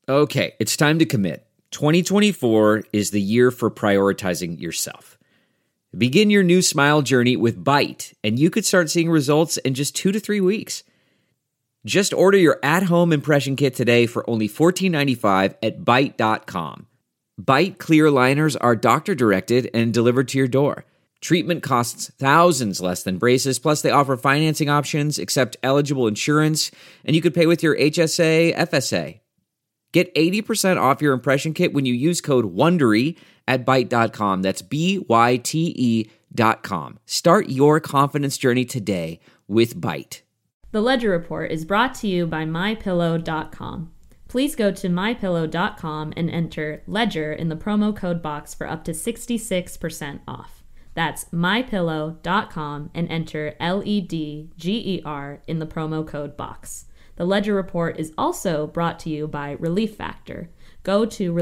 Okay, it's time to commit. 2024 is the year for prioritizing yourself. Begin your new smile journey with Byte, and you could start seeing results in just 2 to 3 weeks. Just order your at-home impression kit today for only $14.95 at Byte.com. Byte clear liners are doctor-directed and delivered to your door. Treatment costs thousands less than braces, plus they offer financing options, accept eligible insurance, and you could pay with your HSA, FSA. Get 80% off your impression kit when you use code WONDERY at Byte.com. That's BYTE.com. Start your confidence journey today with Byte. The Ledger Report is brought to you by MyPillow.com. Please go to MyPillow.com and enter LEDGER in the promo code box for up to 66% off. That's MyPillow.com and enter LEDGER in the promo code box. The Ledger Report is also brought to you by Relief Factor. Go to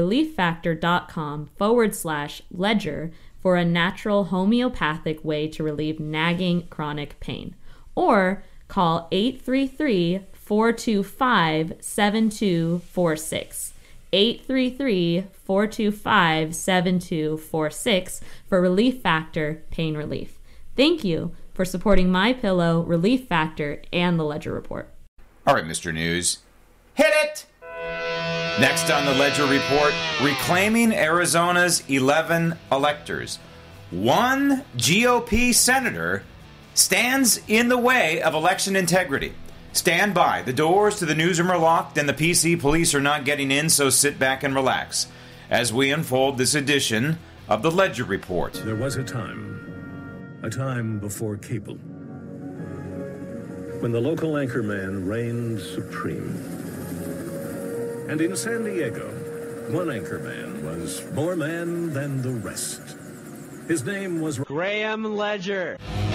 relieffactor.com/ledger for a natural homeopathic way to relieve nagging chronic pain. Or call 833-425-7246. 833-425-7246 for Relief Factor Pain Relief. Thank you for supporting MyPillow, Relief Factor, and the Ledger Report. All right, Mr. News, hit it! Next on the Ledger Report, reclaiming Arizona's 11 electors. One GOP senator stands in the way of election integrity. Stand by. The doors to the newsroom are locked and the PC police are not getting in, so sit back and relax as we unfold this edition of the Ledger Report. There was a time before cable, when the local anchorman reigned supreme. And in San Diego, one anchorman was more man than the rest. His name was Graham Ledger.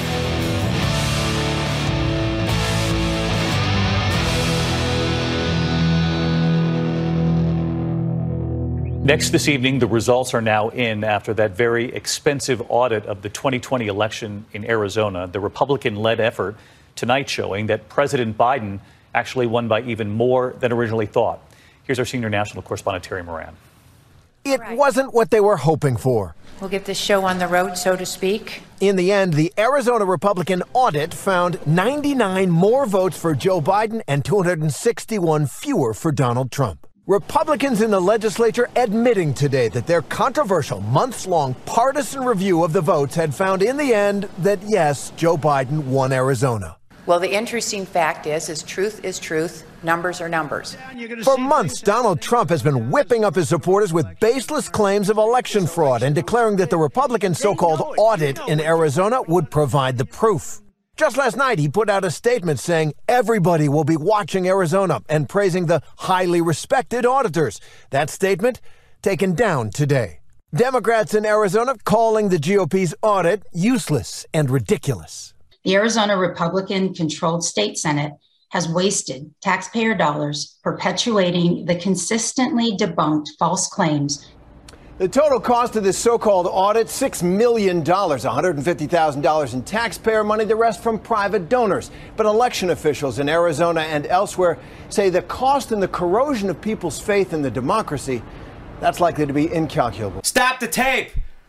Next this evening, the results are now in after that very expensive audit of the 2020 election in Arizona. The Republican-led effort tonight showing that President Biden actually won by even more than originally thought. Here's our senior national correspondent, Terry Moran. It wasn't what they were hoping for. We'll get this show on the road, so to speak. In the end, the Arizona Republican audit found 99 more votes for Joe Biden and 261 fewer for Donald Trump. Republicans in the legislature admitting today that their controversial months-long partisan review of the votes had found in the end that, yes, Joe Biden won Arizona. Well, the interesting fact is truth, numbers are numbers. For months, Donald Trump has been whipping up his supporters with baseless claims of election fraud and declaring that the Republican so-called audit in Arizona would provide the proof. Just last night, he put out a statement saying everybody will be watching Arizona and praising the highly respected auditors. That statement taken down today. Democrats in Arizona calling the GOP's audit useless and ridiculous. The Arizona Republican-controlled state Senate has wasted taxpayer dollars perpetuating the consistently debunked false claims. The total cost of this so-called audit, $6 million, $150,000 in taxpayer money, the rest from private donors. But election officials in Arizona and elsewhere say the cost and the corrosion of people's faith in the democracy, that's likely to be incalculable. Stop the tape!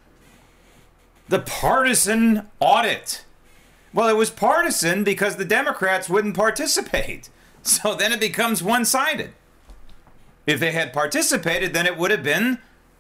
The partisan audit. Well, it was partisan because the Democrats wouldn't participate. So then it becomes one-sided. If they had participated, then it would have been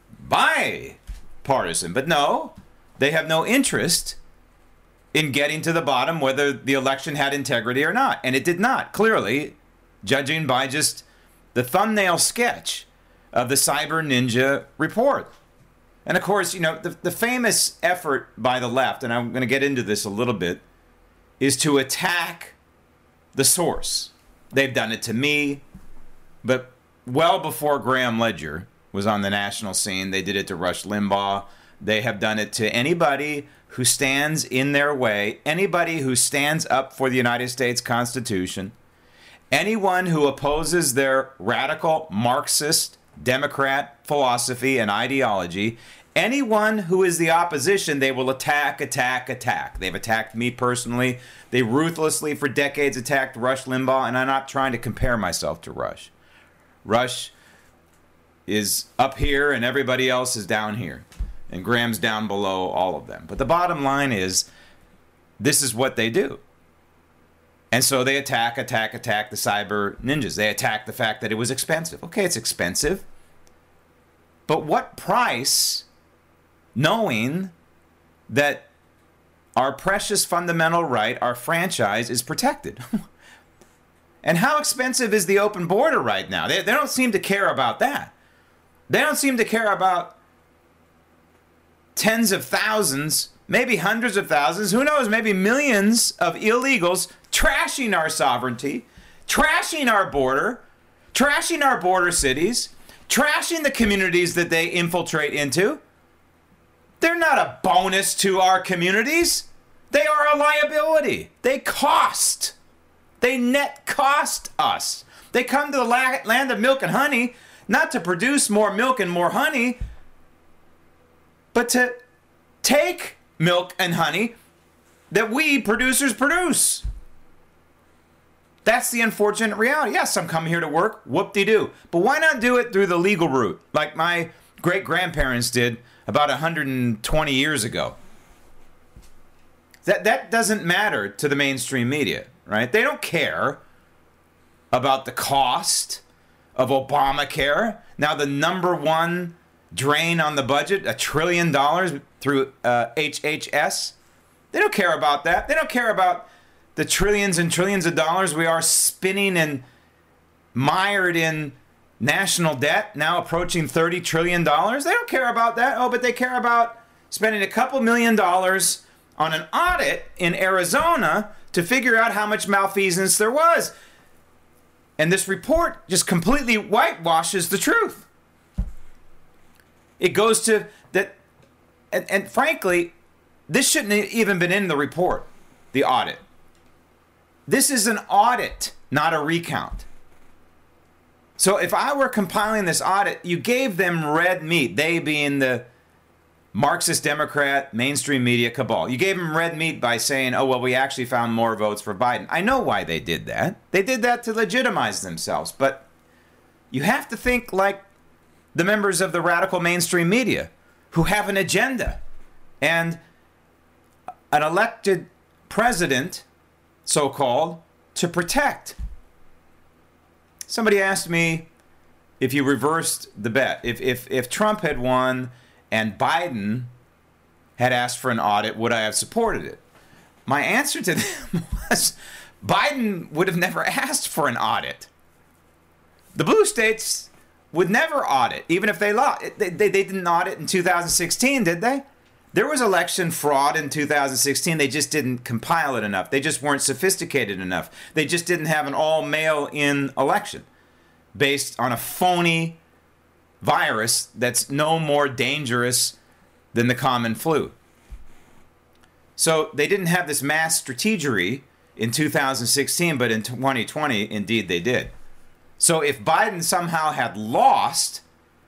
bipartisan. But no, they have no interest in getting to the bottom whether the election had integrity or not. And it did not, clearly, judging by just the thumbnail sketch of the Cyber Ninja report. And of course, you know, the famous effort by the left, and I'm going to get into this a little bit, is to attack the source. They've done it to me, but well before Graham Ledger was on the national scene, they did it to Rush Limbaugh. They have done it to anybody who stands in their way, anybody who stands up for the United States Constitution, anyone who opposes their radical Marxist Democrat philosophy and ideology, anyone who is the opposition, they will attack. They've attacked me personally. They ruthlessly for decades attacked Rush Limbaugh, and I'm not trying to compare myself to Rush. Rush is up here and everybody else is down here. And Graham's down below all of them. But the bottom line is, this is what they do. And so they attack the cyber ninjas. They attack the fact that it was expensive. Okay, it's expensive. But what price, knowing that our precious fundamental right, our franchise, is protected? And how expensive is the open border right now? They don't seem to care about that. They don't seem to care about tens of thousands, maybe hundreds of thousands, who knows, maybe millions of illegals trashing our sovereignty, trashing our border cities, trashing the communities that they infiltrate into. They're not a bonus to our communities. They are a liability. They cost. They net cost us. They come to the land of milk and honey, not to produce more milk and more honey, but to take milk and honey that we producers produce. That's the unfortunate reality. Yes, I'm coming here to work, whoop-de-doo. But why not do it through the legal route, like my great-grandparents did about 120 years ago? That doesn't matter to the mainstream media, right? They don't care about the cost of Obamacare. Now the number one drain on the budget, $1 trillion through HHS. They don't care about that. They don't care about the trillions and trillions of dollars we are spinning and mired in national debt, now approaching $30 trillion. They don't care about that. Oh, but they care about spending a couple $1 million on an audit in Arizona to figure out how much malfeasance there was. And this report just completely whitewashes the truth. It goes to that, and frankly, this shouldn't have even been in the report, the audit. This is an audit, not a recount. So if I were compiling this audit, you gave them red meat, they being the Marxist Democrat mainstream media cabal. You gave them red meat by saying, oh, well, we actually found more votes for Biden. I know why they did that. They did that to legitimize themselves. But you have to think like the members of the radical mainstream media who have an agenda and an elected president, so-called, to protect. Somebody asked me if you reversed the bet, if Trump had won and Biden had asked for an audit, would I have supported it? My answer to them was Biden would have never asked for an audit. The blue states would never audit, even if they lost. They didn't audit in 2016, did they? There was election fraud in 2016. They just didn't compile it enough. They just weren't sophisticated enough. They just didn't have an all-mail-in election based on a phony virus that's no more dangerous than the common flu. So they didn't have this mass strategery in 2016, but in 2020, indeed they did. So if Biden somehow had lost,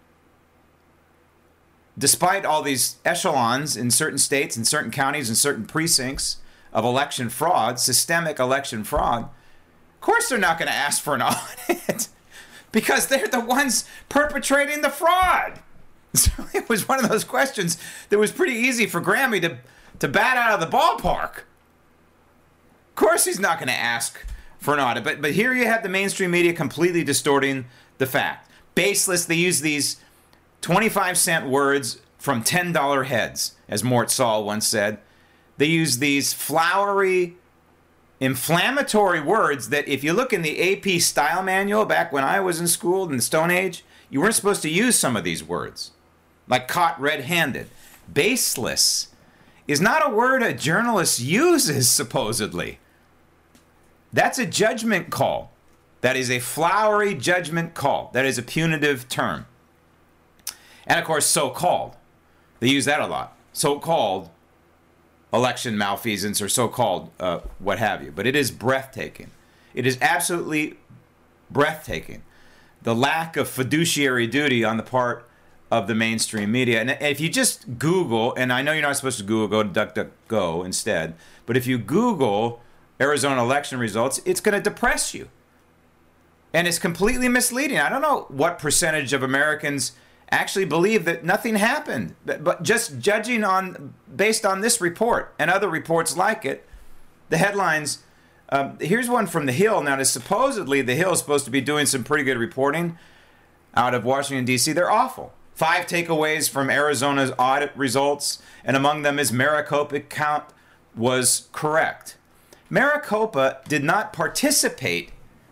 despite all these echelons in certain states, in certain counties, in certain precincts of election fraud, systemic election fraud, of course they're not going to ask for an audit because they're the ones perpetrating the fraud. So it was one of those questions that was pretty easy for Grammy to bat out of the ballpark. Of course he's not going to ask for an audit. But here you have the mainstream media completely distorting the fact. Baseless, they use these 25-cent words from $10 heads, as Mort Saul once said. They use these flowery, inflammatory words that if you look in the AP style manual back when I was in school in the Stone Age, you weren't supposed to use some of these words, like caught red-handed. Baseless is not a word a journalist uses, supposedly. That's a judgment call. That is a flowery judgment call. That is a punitive term. And of course, so-called. They use that a lot. So-called election malfeasance or so-called what have you. But it is breathtaking. It is absolutely breathtaking. The lack of fiduciary duty on the part of the mainstream media. And if you just Google, and I know you're not supposed to Google, go to DuckDuckGo instead, but if you Google Arizona election results, it's going to depress you. And it's completely misleading. I don't know what percentage of Americans actually believe that nothing happened. But just judging based on this report and other reports like it, the headlines, here's one from The Hill. Now, supposedly The Hill is supposed to be doing some pretty good reporting out of Washington, D.C. They're awful. 5 takeaways from Arizona's audit results, and among them is Maricopa count was correct. Maricopa did not participate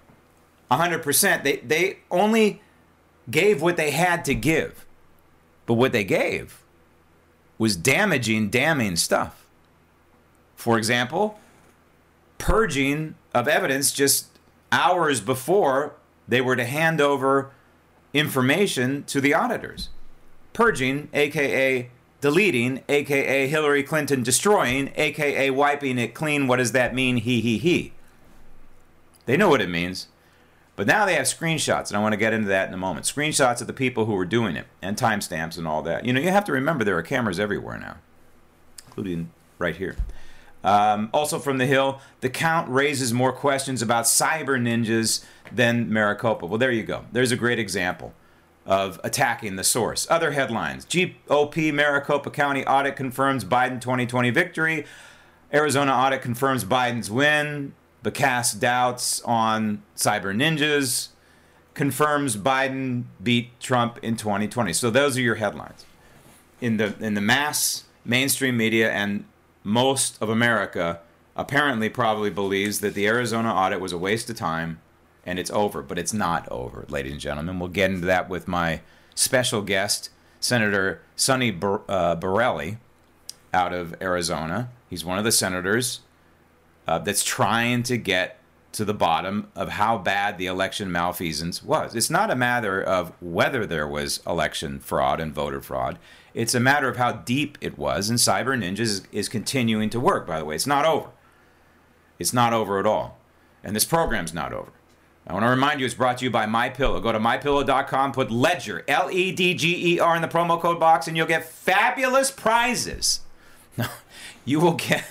100%. They only gave what they had to give. But what they gave was damning stuff. For example, purging of evidence just hours before they were to hand over information to the auditors. Purging, a.k.a. deleting, a.k.a. Hillary Clinton destroying, a.k.a. wiping it clean. What does that mean? He. They know what it means. But now they have screenshots, and I want to get into that in a moment. Screenshots of the people who were doing it, and timestamps and all that. You have to remember there are cameras everywhere now, including right here. Also from The Hill, the count raises more questions about cyber ninjas than Maricopa. Well, there you go. There's a great example of attacking the source. Other headlines. GOP Maricopa County audit confirms Biden 2020 victory. Arizona audit confirms Biden's win, but casts doubts on cyber ninjas. Confirms Biden beat Trump in 2020. So those are your headlines. In the mass mainstream media, and most of America apparently probably believes that the Arizona audit was a waste of time and it's over. But it's not over, ladies and gentlemen. We'll get into that with my special guest, Senator Sonny Borrelli out of Arizona. He's one of the senators that's trying to get to the bottom of how bad the election malfeasance was. It's not a matter of whether there was election fraud and voter fraud. It's a matter of how deep it was, and Cyber Ninjas is continuing to work, by the way. It's not over. It's not over at all. And this program's not over. I want to remind you, it's brought to you by MyPillow. Go to MyPillow.com, put Ledger, Ledger in the promo code box, and you'll get fabulous prizes. You will get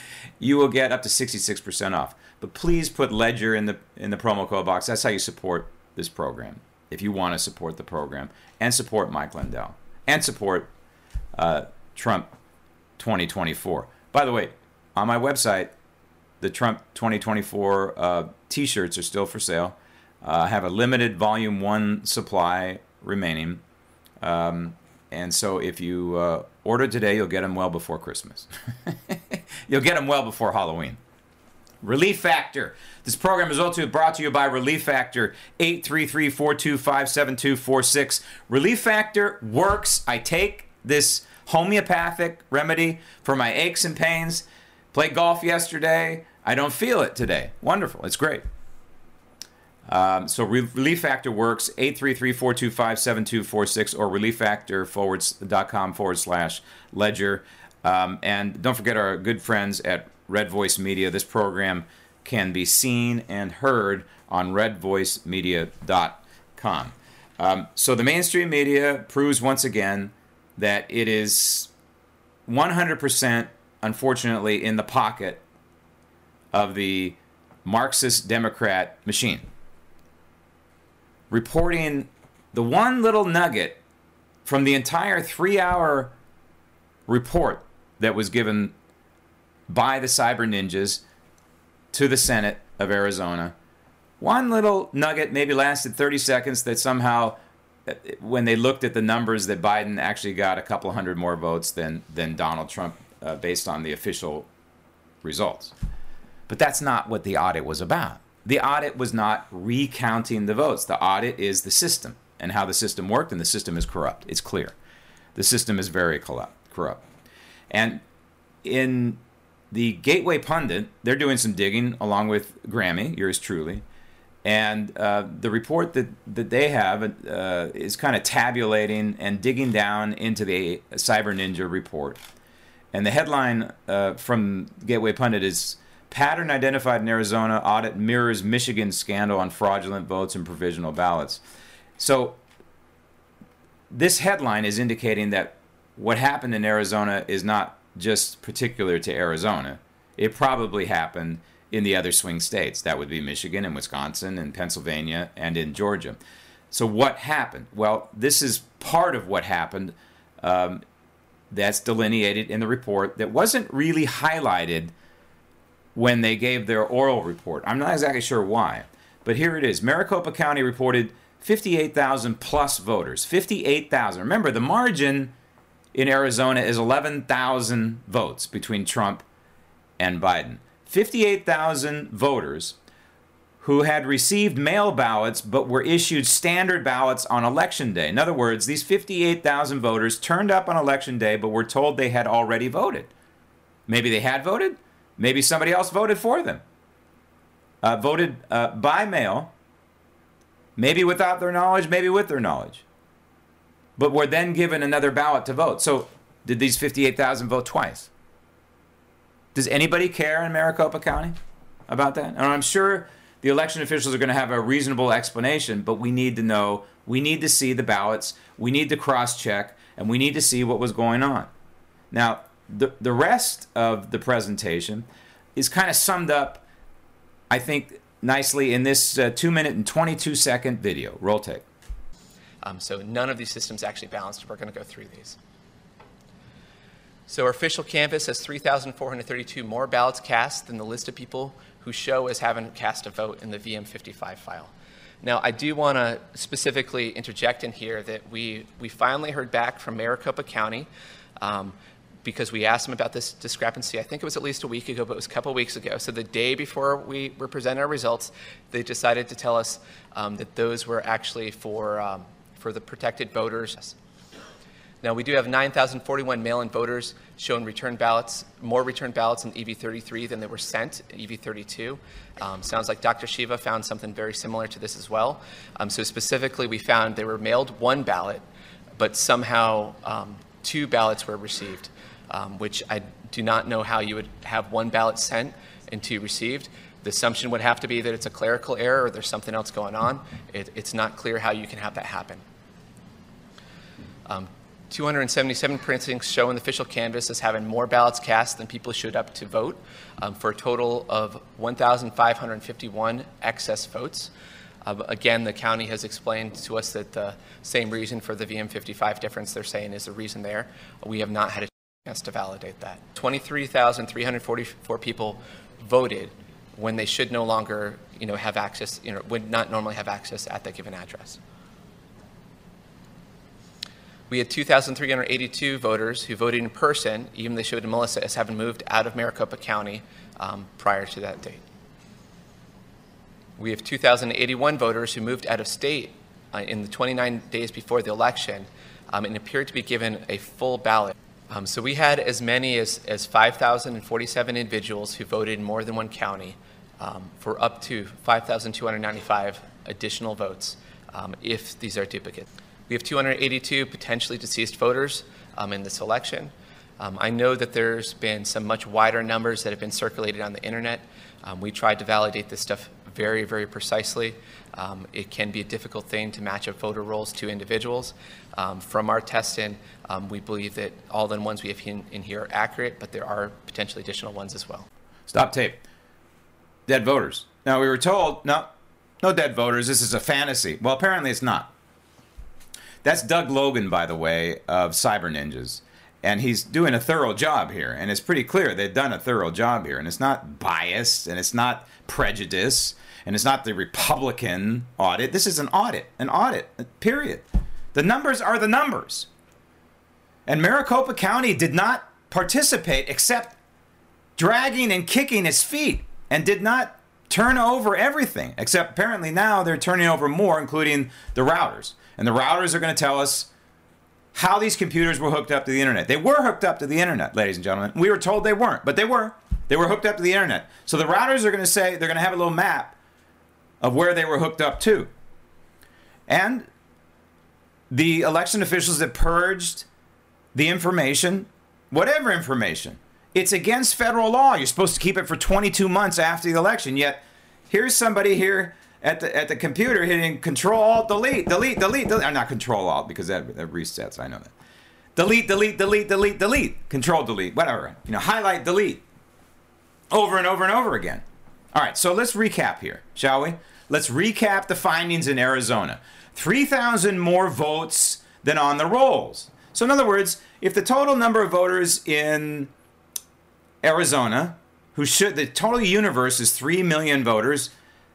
up to 66% off. But please put Ledger in the promo code box. That's how you support this program, if you want to support the program and support Mike Lindell and support Trump 2024. By the way, on my website, the Trump 2024 T-shirts are still for sale. I have a limited volume 1 supply remaining. And so if you order today, you'll get them well before Christmas. You'll get them well before Halloween. Relief Factor. This program is also brought to you by Relief Factor, 833-425-7246. Relief Factor works. I take this homeopathic remedy for my aches and pains. Played golf yesterday. I don't feel it today. Wonderful. It's great. So Relief Factor works, 833-425-7246 or relieffactor.com/ledger. And don't forget our good friends at Red Voice Media. This program can be seen and heard on redvoicemedia.com. So the mainstream media proves once again that it is 100%, unfortunately, in the pocket of the Marxist Democrat machine. Reporting the one little nugget from the entire 3-hour report that was given by the Cyber Ninjas to the Senate of Arizona. One little nugget maybe lasted 30 seconds that somehow, when they looked at the numbers, that Biden actually got a couple hundred more votes than Donald Trump based on the official results. But that's not what the audit was about. The audit was not recounting the votes. The audit is the system and how the system worked, and the system is corrupt. It's clear. The system is very corrupt. And in the Gateway Pundit, they're doing some digging along with Grammy, yours truly. And the report that they have is kind of tabulating and digging down into the Cyber Ninja report. And the headline from Gateway Pundit is, Pattern Identified in Arizona, Audit Mirrors Michigan Scandal on Fraudulent Votes and Provisional Ballots. So this headline is indicating that what happened in Arizona is not just particular to Arizona. It probably happened in the other swing states. That would be Michigan and Wisconsin and Pennsylvania and in Georgia. So what happened? Well, this is part of what happened that's delineated in the report that wasn't really highlighted when they gave their oral report. I'm not exactly sure why, but here it is. Maricopa County reported 58,000 plus voters. 58,000. Remember, the margin in Arizona is 11,000 votes between Trump and Biden. 58,000 voters who had received mail ballots but were issued standard ballots on Election Day. In other words, these 58,000 voters turned up on Election Day but were told they had already voted. Maybe they had voted. Maybe somebody else voted for them. Voted by mail, maybe without their knowledge, maybe with their knowledge, but were then given another ballot to vote. So did these 58,000 vote twice? Does anybody care in Maricopa County about that? And I'm sure the election officials are going to have a reasonable explanation, but we need to know, we need to see the ballots, we need to cross-check, and we need to see what was going on. Now, the rest of the presentation is kind of summed up, I think, nicely in this 2-minute and 22-second video. Roll tape. So none of these systems actually balanced. We're going to go through these. So our official canvass has 3,432 more ballots cast than the list of people who show as having cast a vote in the VM55 file. Now, I do want to specifically interject in here that we finally heard back from Maricopa County because we asked them about this discrepancy. I think it was at least a week ago, but it was a couple weeks ago. So the day before we were presenting our results, they decided to tell us that those were actually for the protected voters. Now, we do have 9,041 mail-in voters showing returned ballots, more returned ballots in EV33 than they were sent in EV32. Sounds like Dr. Shiva found something very similar to this as well. So specifically, we found they were mailed one ballot, but somehow 2 ballots were received, which I do not know how you would have 1 ballot sent and 2 received. The assumption would have to be that it's a clerical error or there's something else going on. It's not clear how you can have that happen. 277 precincts show in the official canvass as having more ballots cast than people showed up to vote, for a total of 1,551 excess votes. Again, the county has explained to us that the same reason for the VM55 difference they're saying is the reason there. We have not had a chance to validate that. 23,344 people voted when they should no longer, have access, would not normally have access at that given address. We had 2,382 voters who voted in person, even they showed to Melissa as having moved out of Maricopa County prior to that date. We have 2,081 voters who moved out of state in the 29 days before the election and appeared to be given a full ballot. So we had as many as 5,047 individuals who voted in more than one county for up to 5,295 additional votes if these are duplicates. We have 282 potentially deceased voters in this election. I know that there's been some much wider numbers that have been circulated on the internet. We tried to validate this stuff very, very precisely. It can be a difficult thing to match up voter rolls to individuals. From our testing, we believe that all the ones we have in here are accurate, but there are potentially additional ones as well. Stop tape. Dead voters. Now, we were told, no dead voters, this is a fantasy. Well, apparently it's not. That's Doug Logan, by the way, of Cyber Ninjas. And he's doing a thorough job here. And it's pretty clear they've done a thorough job here. And it's not biased, and it's not prejudice, and it's not the Republican audit. This is an audit, period. The numbers are the numbers. And Maricopa County did not participate except dragging and kicking its feet and did not turn over everything, except apparently now they're turning over more, including the routers. And the routers are going to tell us how these computers were hooked up to the internet. They were hooked up to the internet, ladies and gentlemen. We were told they weren't, but they were. They were hooked up to the internet. So the routers are going to say, they're going to have a little map of where they were hooked up to. And the election officials that purged the information, whatever information, it's against federal law. You're supposed to keep it for 22 months after the election. Yet here's somebody here at the computer hitting Control-Alt-Delete, delete. Not Control-Alt because that resets. I know that. Delete. Control-Delete, whatever. Highlight, delete. Over and over and over again. All right, so let's recap here, shall we? Let's recap the findings in Arizona. 3,000 more votes than on the rolls. So in other words, if the total number of voters in Arizona, the total universe is 3 million voters,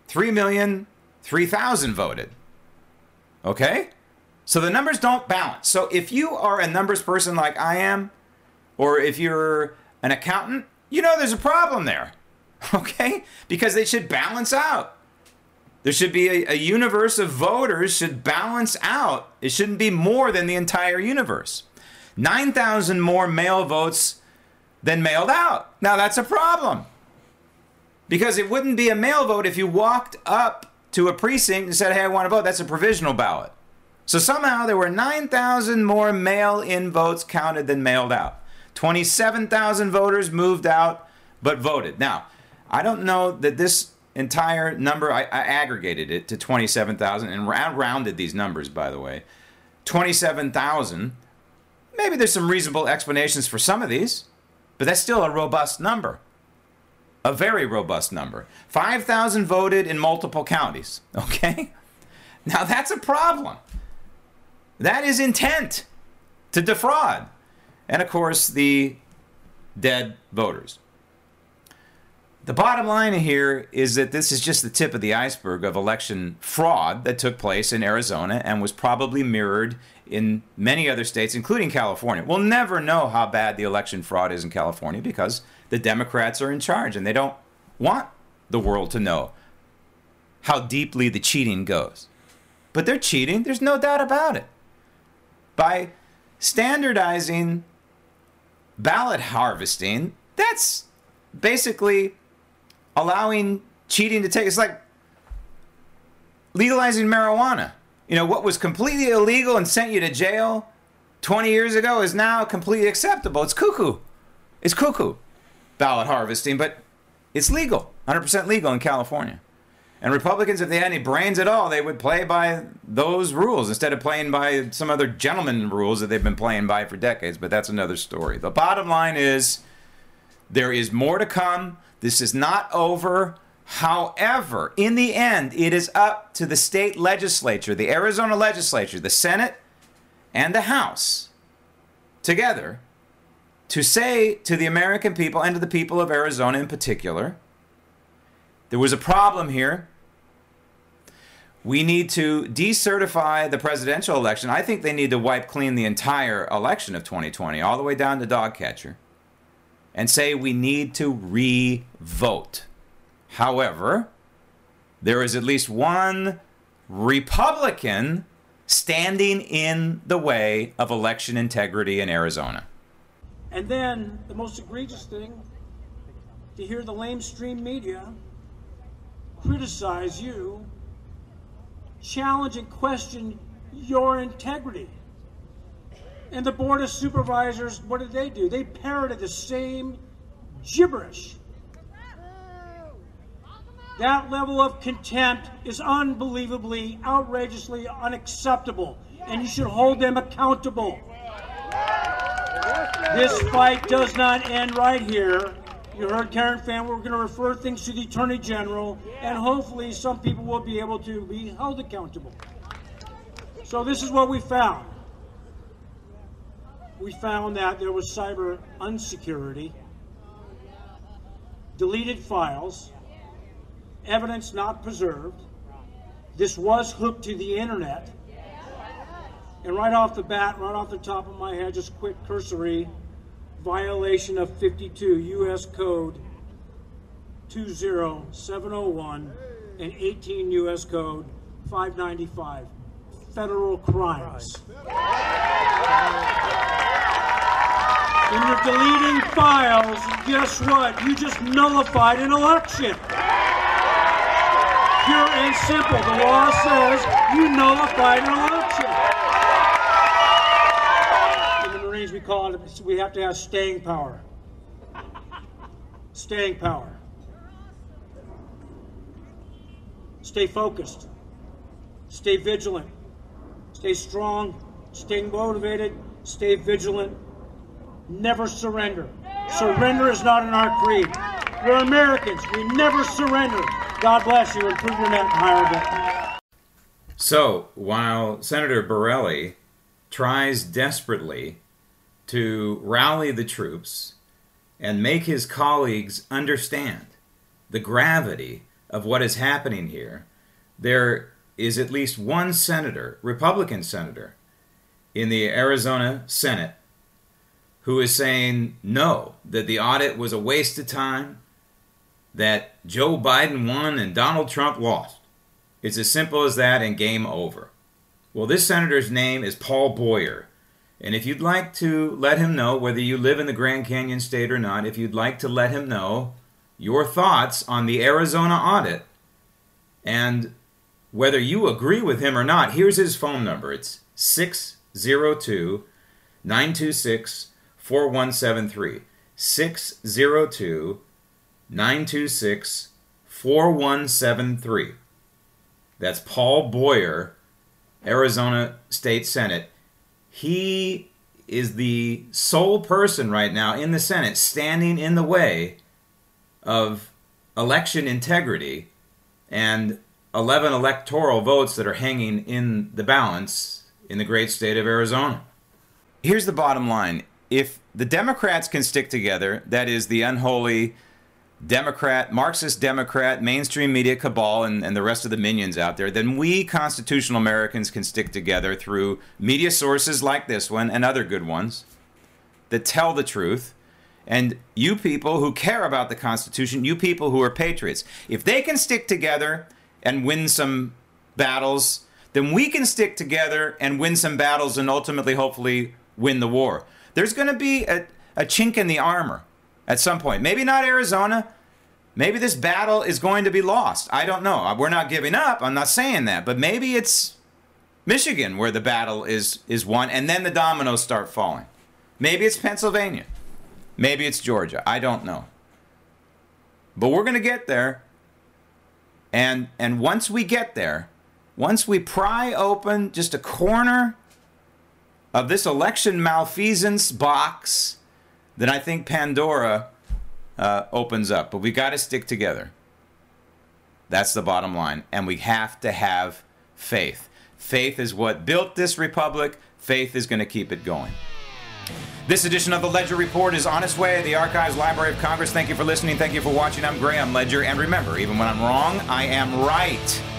3,003,000 voted. Okay? So the numbers don't balance. So if you are a numbers person like I am, or if you're an accountant, you know there's a problem there. Okay? Because they should balance out. There should be a universe of voters should balance out. It shouldn't be more than the entire universe. 9,000 more mail votes than mailed out. Now that's a problem. Because it wouldn't be a mail vote if you walked up to a precinct and said, hey, I want to vote. That's a provisional ballot. So somehow there were 9,000 more mail-in votes counted than mailed out. 27,000 voters moved out but voted. Now, I don't know that this entire number, I aggregated it to 27,000 and rounded these numbers, by the way. 27,000. Maybe there's some reasonable explanations for some of these, but that's still a robust number. A very robust number. 5,000 voted in multiple counties. Okay? Now that's a problem. That is intent to defraud. And of course, the dead voters. The bottom line here is that this is just the tip of the iceberg of election fraud that took place in Arizona and was probably mirrored in many other states, including California. We'll never know how bad the election fraud is in California because the Democrats are in charge and they don't want the world to know how deeply the cheating goes. But they're cheating, there's no doubt about it. By standardizing ballot harvesting, that's basically allowing cheating to take. It's like legalizing marijuana. You know, what was completely illegal and sent you to jail 20 years ago is now completely acceptable. It's cuckoo. It's cuckoo, ballot harvesting, but it's legal, 100% legal in California. And Republicans, if they had any brains at all, they would play by those rules instead of playing by some other gentleman rules that they've been playing by for decades, but that's another story. The bottom line is there is more to come. This is not over. However, in the end, it is up to the state legislature, the Arizona legislature, the Senate and the House together to say to the American people and to the people of Arizona in particular, there was a problem here. We need to decertify the presidential election. I think they need to wipe clean the entire election of 2020, all the way down to dog catcher, and say we need to re-vote. However, there is at least one Republican standing in the way of election integrity in Arizona. And then the most egregious thing, to hear the lamestream media criticize you, challenge and question your integrity. And the Board of Supervisors, what did they do? They parroted the same gibberish. That level of contempt is unbelievably, outrageously unacceptable, and you should hold them accountable. This fight does not end right here. You heard Karen Fann, we're going to refer things to the Attorney General, and hopefully some people will be able to be held accountable. So this is what we found. We found that there was cyber unsecurity, deleted files, evidence not preserved. This was hooked to the internet. And right off the bat, right off the top of my head, just quick cursory, violation of 52 U.S. Code 20701 and 18 U.S. Code 595, federal crimes. When you're deleting files, guess what? You just nullified an election. Pure and simple. The law says you nullified an election. In the Marines, we call it, we have to have staying power. Staying power. Stay focused. Stay vigilant. Stay strong. Stay motivated. Stay vigilant. Never surrender. Surrender is not in our creed. We're Americans. We never surrender. God bless you, and prove your net higher again. So, while Senator Borelli tries desperately to rally the troops and make his colleagues understand the gravity of what is happening here, there is at least one senator, Republican senator, in the Arizona Senate who is saying no, that the audit was a waste of time, that Joe Biden won and Donald Trump lost. It's as simple as that, and game over. Well, this senator's name is Paul Boyer. And if you'd like to let him know, whether you live in the Grand Canyon State or not, if you'd like to let him know your thoughts on the Arizona audit and whether you agree with him or not, here's his phone number. It's 602-926-4173. 602-926-4173. That's Paul Boyer, Arizona State Senate. He is the sole person right now in the Senate standing in the way of election integrity and 11 electoral votes that are hanging in the balance in the great state of Arizona. Here's the bottom line. If the Democrats can stick together, that is the unholy Democrat, Marxist Democrat, mainstream media cabal, and the rest of the minions out there, then we constitutional Americans can stick together through media sources like this one and other good ones that tell the truth. And you people who care about the Constitution, you people who are patriots, if they can stick together and win some battles, then we can stick together and win some battles and ultimately, hopefully, win the war. There's going to be a chink in the armor at some point. Maybe not Arizona. Maybe this battle is going to be lost. I don't know. We're not giving up. I'm not saying that. But maybe it's Michigan where the battle is won, and then the dominoes start falling. Maybe it's Pennsylvania. Maybe it's Georgia. I don't know. But we're going to get there. And once we get there, once we pry open just a corner of this election malfeasance box, then I think Pandora opens up. But we got to stick together. That's the bottom line. And we have to have faith. Faith is what built this republic. Faith is going to keep it going. This edition of the Ledger Report is on its way. The Archives Library of Congress. Thank you for listening. Thank you for watching. I'm Graham Ledger. And remember, even when I'm wrong, I am right.